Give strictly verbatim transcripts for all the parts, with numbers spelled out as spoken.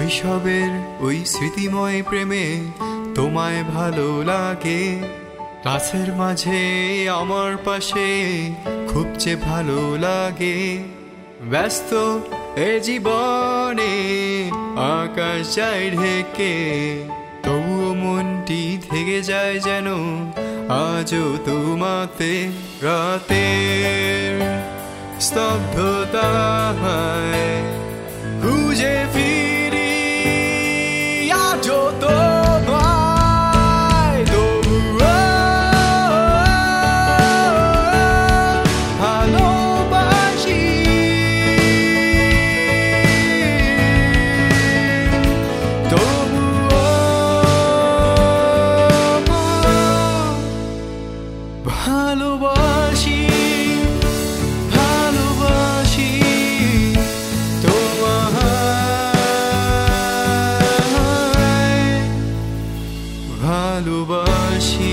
শৈশবের ওই স্মৃতিময় প্রেমে তোমায় ভালো লাগে, গাছের মাঝে আমার পাশে খুব যে ভালো লাগে। ব্যস্ত এ জীবনে আকাশ যায় ঢেকে, তবুও মনটি থেকে যায় যেন আজও তোমাতে। রাতের স্তব্ধতায় খুঁজে ফিরি আজও তোমায়, তবুও ভালোবাসি। তবুও ভালোবাসি, ভালোবাসি তোমায়, ভালোবাসি।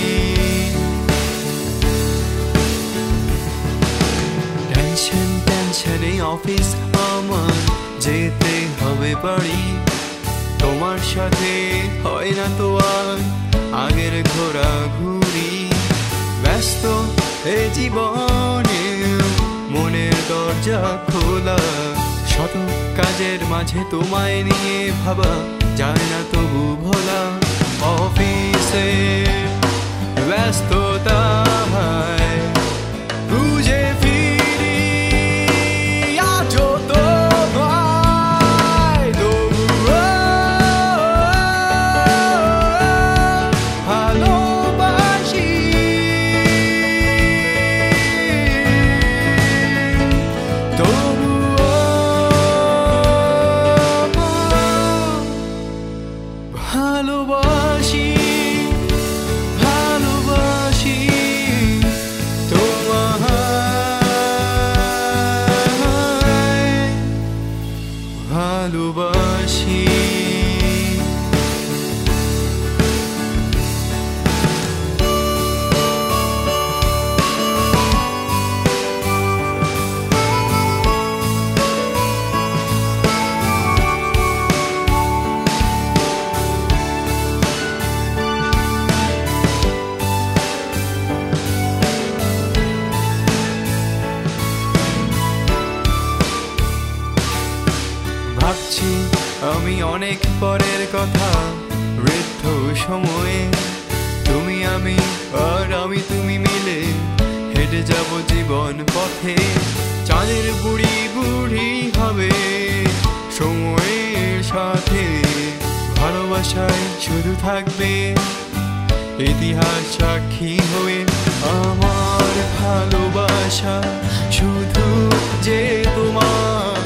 টেনশন টেনশনে অফিস আমার, যেতে হবে বাড়ি। তোমার সাথে হয় না তো আর আগের ঘোরাঘুরি। ব্যস্ত এ জীবনে মনের দরজা খোলা, শত কাজের মাঝে তোমায় নিয়ে ভাবা যায় না তবু ভোলা। অফিসে ব্যস্ততায় খুঁজে ফিরি আজও তোমায়, তবুও ভালোবাসি। তবুও ভালোবাসি, ভালোবাসি তোমায়, ভালোবাসি। ভাবছি আমি অনেক পরের কথা, বৃদ্ধ সময়ে তুমি আমি আর আমি তুমি মিলে হেঁটে যাব জীবন পথে। চাঁদের বুড়ি বুড়ি হবে সময়ের সাথে, ভালোবাসায় শুধু থাকবে ইতিহাস সাক্ষী হয়ে। আমার ভালোবাসা শুধু যে তোমার